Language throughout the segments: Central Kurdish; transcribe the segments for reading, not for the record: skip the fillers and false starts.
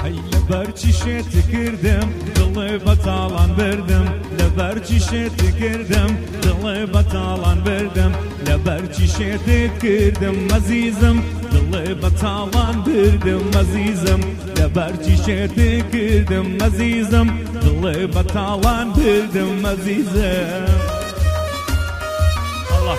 هەی لەبەرچی شێتی کردم دڵێ بەتاڵان بردم لەبەرچی شێتی کردم دڵێ بەتاڵان بردم لەبەرچی شێتت کردم ئەزیزم دڵێ بەتاڵان بردم ئەزیزم لەبەرچی شێتی کردم ئەزیزم دڵێ بەتاڵان بردم ئەزیزم الله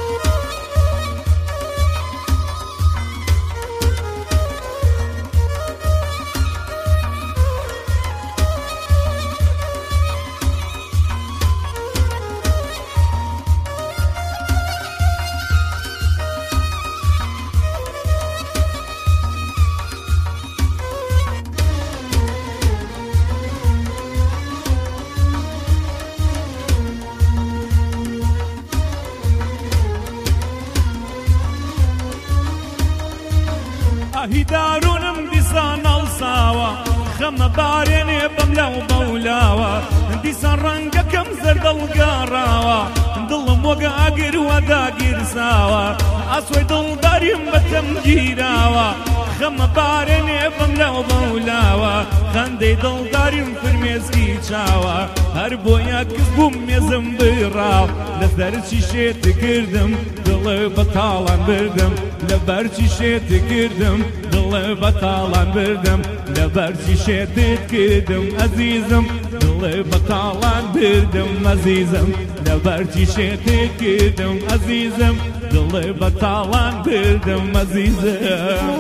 هیدارونم دیسان ئەڵساوە خەمە بارێنێ بەم لەو بەولاوە دیسان ڕەنگەکەم زەردەڵگاڕاوە دڵم وەگە ئاگر وەداگیرساوە ئاسۆی دڵداریم بەتەم گیراوە خەمە بارێنێ بەم لەو بەولاوە خەندەی دڵداریم فرمێسکی چاوە هەر بۆ یاکس بووم مێزم بڕاو لەسەرچی شێتی کردم دڵێ بەتاڵان بردم لەبەرچی شێتی کردم دڵێ بەتاڵان بردم لەبەرچی شێتت کردم ئەزیزم دڵێ بەتاڵان بردم ئەزیزم لەبەرچی شێتت کردم ئەزیزم دڵێ بەتاڵان بردم ئەزیزم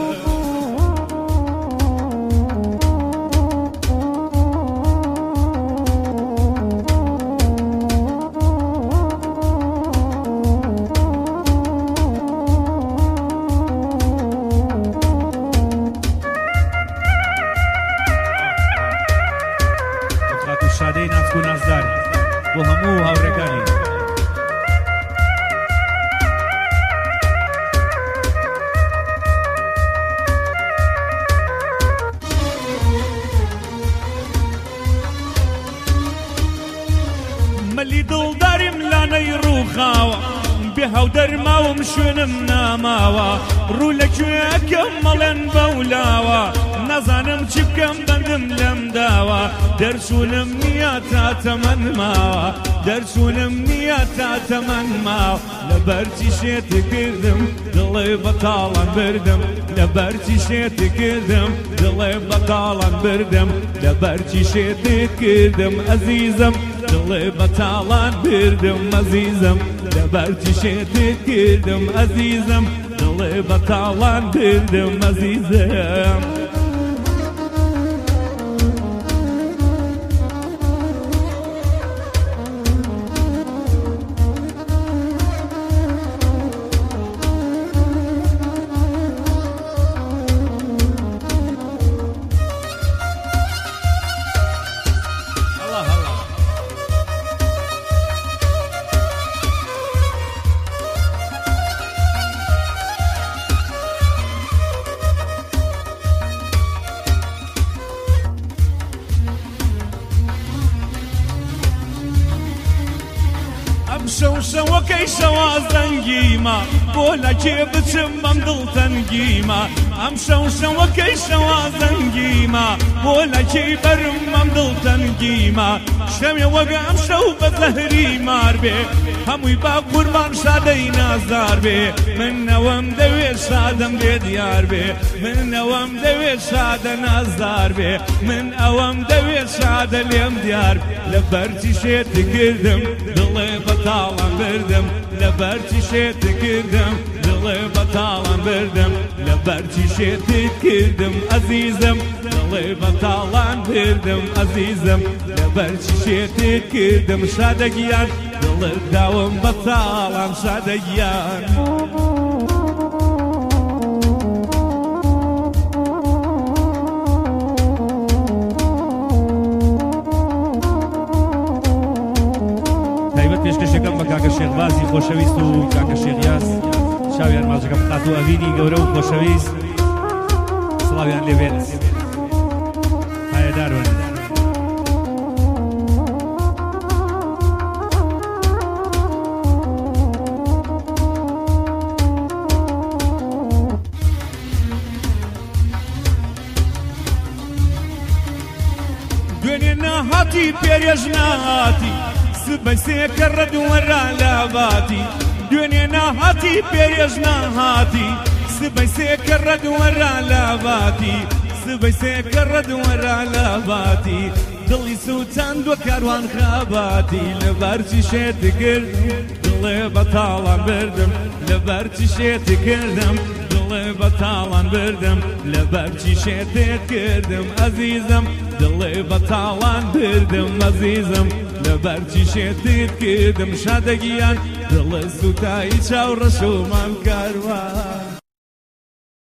شادەی ناچکو نازدار بۆ هەموو هاوڕێکانی مەلی دڵداریم لانەی ڕووخاوە بێ هەودەرماوم شوێنم ناماوە ڕوو لەکوێکەم مەڵێن بەولاوە نازانم چی بکەم بەندم لەم داوە دەرچوونم نییە تا تەمەن ماوە دەرچوونم نییە تا تەمەن ماوە لەبەرچی شێتی کردم دڵێ بەتاڵان بردم لەبەرچی شێتی کردم دڵێ بەتاڵان بردم لەبەرچی شێتت کردم ئەزیزم دڵێ بەتاڵان بردم ئەزیزم لەبەرچی شێتت کردم ئەزیزم دڵێ بەتاڵان بردم ئەزیزم شەوشەوەکەی شەوا زەنگیمە بۆ لەکێ بچم بەم دڵتەنگیمە ئەم شەوشەوەکەی شەوا زەنگیمە بۆ لەکێی بەرم ئەم دڵتەنگیمە شەوێ وەگە ئەم شەو بە زەهری مار بێ هەمووی با قوربان شادەی نازدار بێ منەوەم دەوێت شادەم بێ دیار بێ منەوەم دەوێت شادە نازدار بێ من ئەوەم دەوێت شادە لێم دیار لەبەرچی شێتی کردم دڵێ بەتاڵان بردم لەبەرچی شێتی کردم دڵێ بەتاڵان بردم لەبەرچی شێتت کردم ئەزیزم دڵێ بەتاڵان بردم ئەزیزم لەبەرچی شێتت کردم شادەگیان دڵێ داوم بەتاڵان شادەگیان پێشکەشەکەم بە کاکە شێخبازی خۆشەویست و کاکە شێخیاس چاویان ماچەکە بقات و ئەڤینی گەورە و خۆشەویست سڵاویان لێبێت پایەدار بن. دوێنێ ناهاتی پێرێژ ناهاتی سبەی سێکە ڕەدوەرا لاواتی دوێنێ ناهاتی پێرێژ ناهاتی سبەی سێکە ڕەدوەرا لاواتی سبەی سێکە ڕەدوەرا لاواتی دڵی سووتاند وە کاروان خاباتی لەبەرچی شێتی کردم دڵێ بەتاڵان بردم لەبەرچی شێتی کردم دڵێ بەتاڵان بردم لەبەرچی شێتێت کردم ئەزیزم دڵێ بەتاڵان بردم ئەزیزم لەبەرچی شێتێت کردم شادەگیان دڵە سوتایی چاو ڕەشومان کاروان